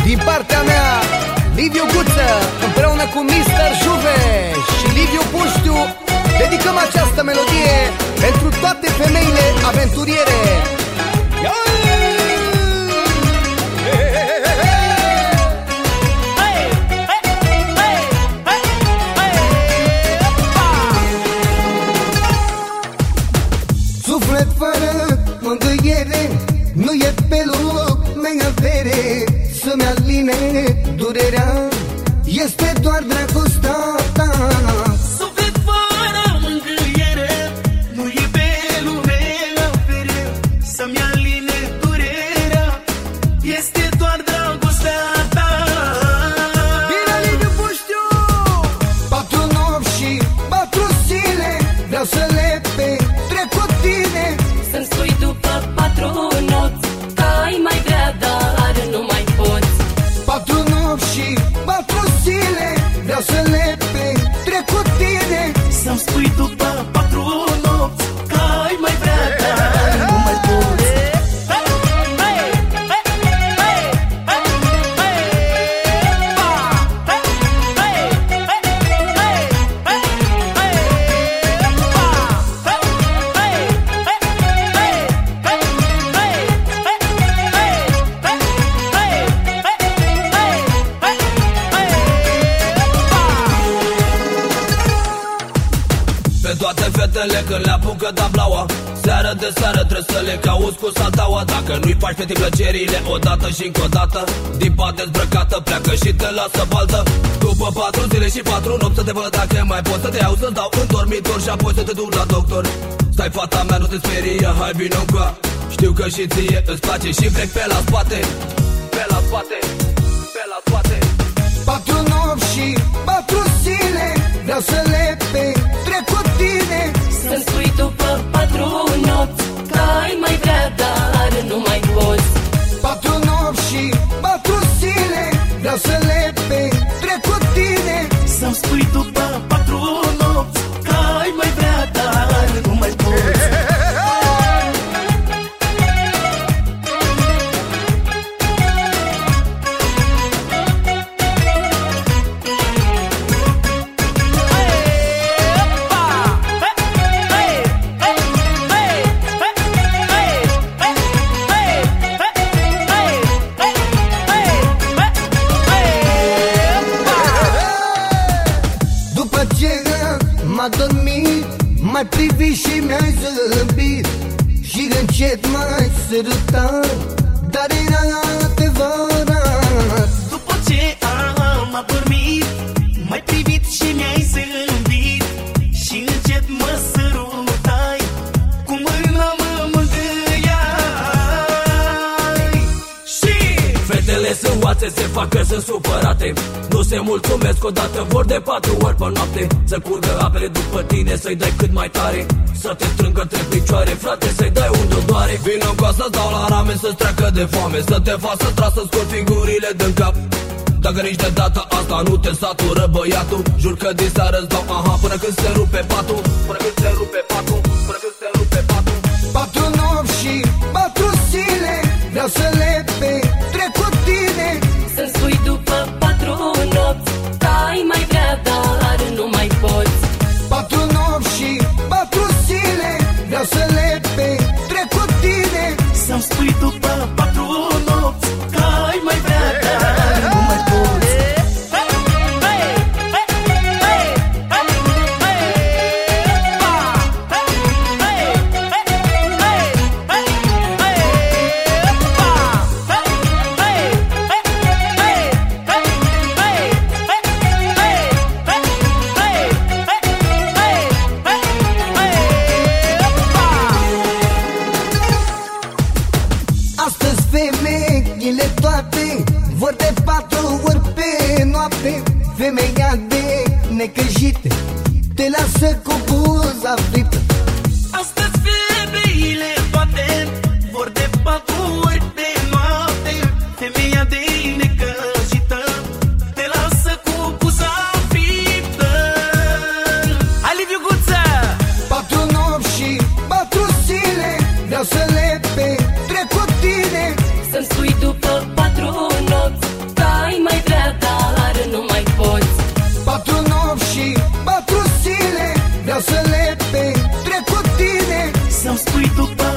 din partea mea, Liviu Guță, împreună cu Mr. Juve și Liviu Puștiu, dedicăm această melodie pentru toate femeile aventuriere. Suflet fără mângâiere, nu e pe loc mea avere să-mi aline durerea, este doar dragostea ta. Suflet fără mângâiere, nu e pe lumea avere să-mi aline durerea, este doar dragostea ta. Bine, Liviu Puștiu! 4 nopți și 4 zile vreau să le petrec cu tine. Să-mi spui după 4 nopți că ai mai vrea, dar nu mai poți. 4 nopți și 4 zile vreau să le petrec cu tine. Să-mi spui după 4 nopți că ai mai vrea, dar nu mai poți. Pe toate fetele când le apucă tablaua, seară de seară trebuie să le cauți cu saltaua. Dacă nu-i faci fete plăcerile odată și încă o dată, din pat dezbrăcată pleacă și te lasă baltă. După 4 zile și 4 nopți să te văd dacă mai poți, să te iau să-ți dau în dormitor și apoi să te duc la doctor. Stai, fata mea, nu te sperie, hai vino încoa, știu că și ție îți place și vrei pe la spate, pe la spate, pe la spate. 4 nopți și 4 zile vreau să le petrec cu tine. Să-mi spui după 4 nopți că ai mai vrea, dar nu mai poți. 4 nopți și 4 zile vreau să le petrec cu tine. Să-mi spui după 4 nopți că ai mai vrea, dar nu mai poți. După ce m-a dormit, m-ai privit și mi-ai zâmbit și încet m-ai sărutat, dar era adevărat. După ce am adormit, m-ai privit și mi-ai zâmbit și încet mă sărutai, cu mâna mă mângâiai. Și Fetele sunt oațe, se fac că sunt supărate, nu se mulțumesc odată, vor de 4 ori pe noapte. Să curgă apele după tine, să-i dai cât mai tare, să te strângă între picioare, frate, să-i dai unde o doare. Vino încoa să-ți dau la rame, să-ți treacă de foame, să te fac să trag, să scot figurile din cap. Dacă nici de data asta nu te satură băiatul, jur că din seară-ți dau aha până când se rupe patul, până când se rupe patul, până când se rupe patul. 4 nopți și 4 zile vreau să le petrec cu tine. Să-mi spui după 4 nopți că ai mai vrea, dar nu mai poți. 4 nopți și 4 zile vreau să le petrec cu tine. să-mi spui după 4 nopți că ai mai vrea, dar nu mai poți. Astăzi femeile toate vor de 4 ori pe noapte. Femeia de necăjite te lasă cu buza frită. Astăzi femeile toate vor de 4 ori pe noapte. Femeia de necăjită te lasă cu buza frită. Hai, Liviu Guță! 4 nopți și 4 zile vreau să le petrec cu tine. Să-mi spui după 4 nopți că să-mi spui după